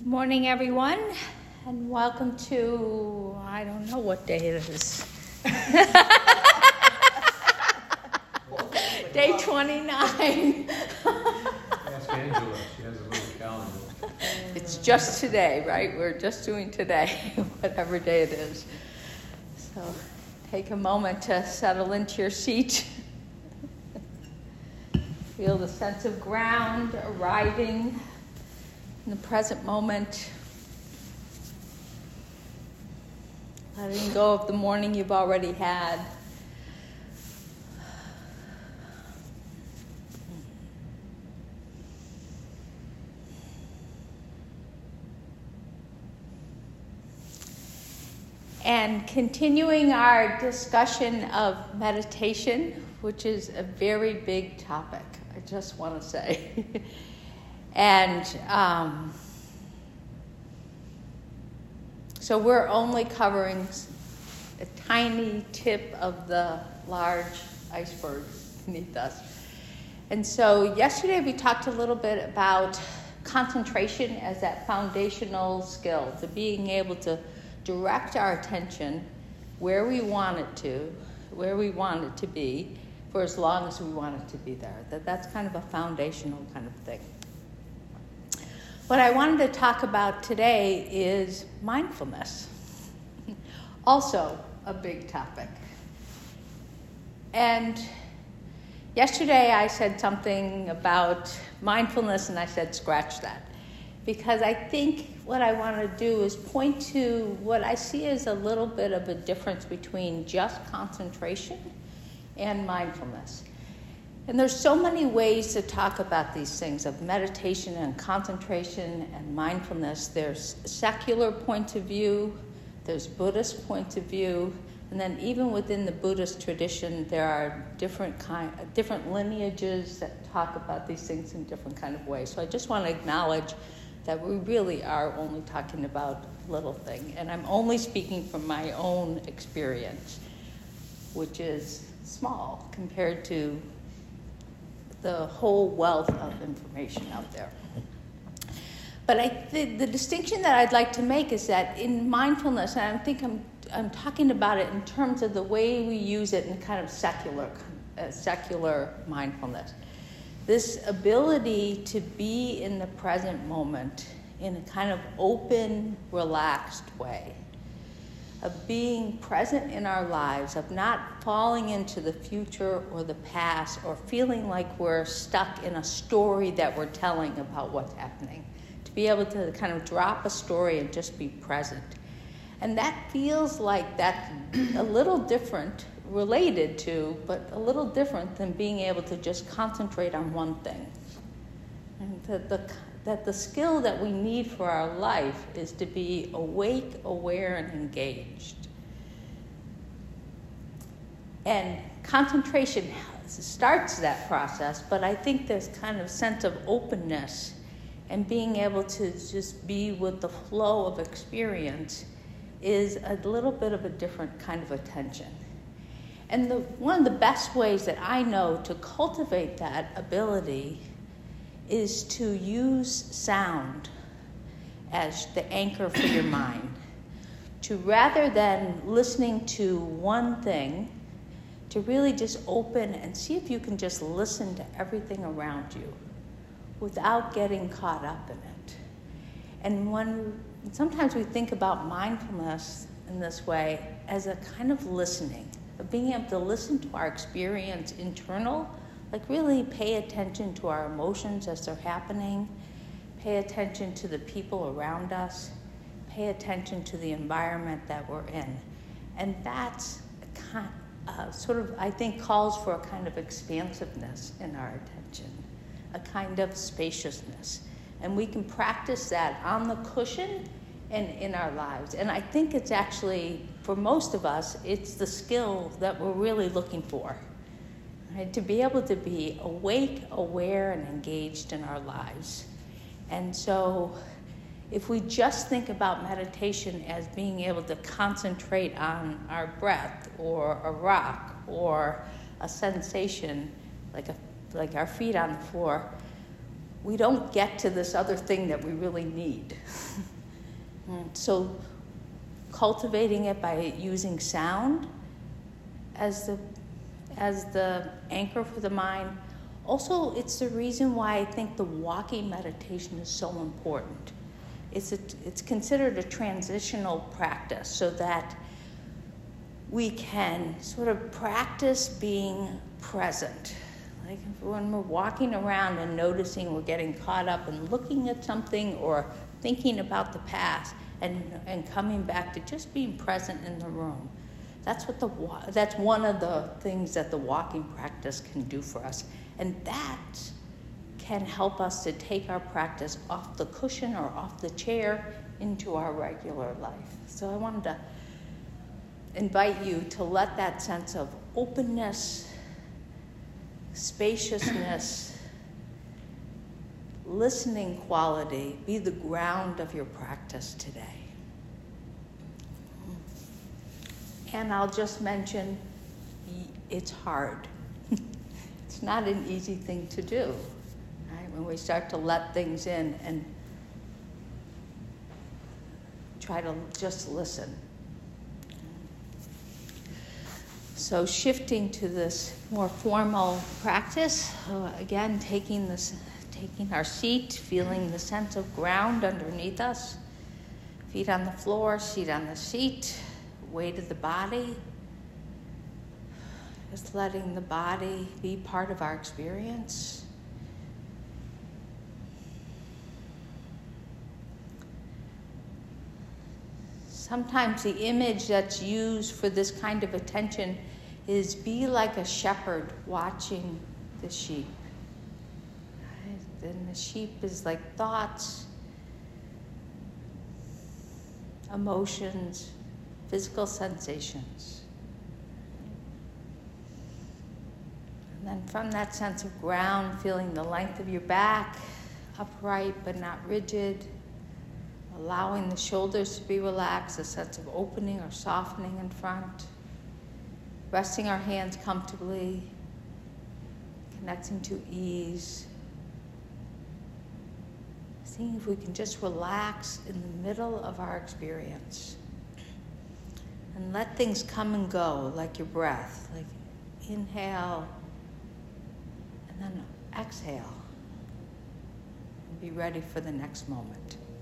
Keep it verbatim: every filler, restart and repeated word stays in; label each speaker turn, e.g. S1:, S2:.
S1: Good morning, everyone, and welcome to, I don't know what day it is. Day twenty-nine.
S2: Ask Angela, she has a little calendar.
S1: It's just today, right? We're just doing today, whatever day it is. So take a moment to settle into your seat. Feel the sense of ground arriving in the present moment. Letting go of the morning you've already had. And continuing our discussion of meditation, which is a very big topic, I just want to say. and um, so we're only covering a tiny tip of the large iceberg beneath us. And so yesterday we talked a little bit about concentration as that foundational skill, to being able to direct our attention where we want it to, where we want it to be, for as long as we want it to be there. That that's kind of a foundational kind of thing. What I wanted to talk about today is mindfulness. Also a big topic. And yesterday I said something about mindfulness and I said scratch that. Because I think what I want to do is point to what I see as a little bit of a difference between just concentration and mindfulness. And there's so many ways to talk about these things of meditation and concentration and mindfulness. There's secular point of view, there's Buddhist point of view, and then even within the Buddhist tradition, there are different kind, different lineages that talk about these things in different kind of ways. So I just want to acknowledge that we really are only talking about a little thing. And I'm only speaking from my own experience, which is small compared to the whole wealth of information out there. But I th- the distinction that I'd like to make is that in mindfulness, and I think I'm, I'm talking about it in terms of the way we use it in kind of secular, uh, secular mindfulness. This ability to be in the present moment in a kind of open, relaxed way, of being present in our lives, of not falling into the future or the past or feeling like we're stuck in a story that we're telling about what's happening. To be able to kind of drop a story and just be present. And that feels like that's a little different, related to, but a little different than being able to just concentrate on one thing. And that the, that the skill that we need for our life is to be awake, aware, and engaged. And concentration starts that process, but I think there's kind of sense of openness and being able to just be with the flow of experience is a little bit of a different kind of attention. And the, one of the best ways that I know to cultivate that ability is to use sound as the anchor for your mind. To rather than listening to one thing, to really just open and see if you can just listen to everything around you without getting caught up in it. And when sometimes we think about mindfulness in this way as a kind of listening, of being able to listen to our experience internal, like really pay attention to our emotions as they're happening, pay attention to the people around us, pay attention to the environment that we're in. And that's a kind, uh, sort of, I think, calls for a kind of expansiveness in our attention, a kind of spaciousness. And we can practice that on the cushion and in our lives. And I think it's actually, for most of us, it's the skill that we're really looking for. Right? To be able to be awake, aware, and engaged in our lives. And so if we just think about meditation as being able to concentrate on our breath or a rock or a sensation like a like our feet on the floor, we don't get to this other thing that we really need. So cultivating it by using sound as the as the anchor for the mind. Also, it's the reason why I think the walking meditation is so important. It's a, it's considered a transitional practice so that we can sort of practice being present. Like when we're walking around and noticing we're getting caught up and looking at something or thinking about the past and, and coming back to just being present in the room. That's what the that's one of the things that the walking practice can do for us. And that can help us to take our practice off the cushion or off the chair into our regular life. So I wanted to invite you to let that sense of openness, spaciousness, listening quality be the ground of your practice today. And I'll just mention, it's hard. It's not an easy thing to do, right? When we start to let things in and try to just listen. So shifting to this more formal practice, uh, again, taking this, taking our seat, feeling the sense of ground underneath us, feet on the floor, seat on the seat, weight of the body, just letting the body be part of our experience. Sometimes the image that's used for this kind of attention is be like a shepherd watching the sheep. Right? And the sheep is like thoughts, emotions, physical sensations. And then from that sense of ground, feeling the length of your back, upright but not rigid, allowing the shoulders to be relaxed, a sense of opening or softening in front, resting our hands comfortably, connecting to ease, seeing if we can just relax in the middle of our experience. And let things come and go like your breath, like inhale and then exhale. And be ready for the next moment.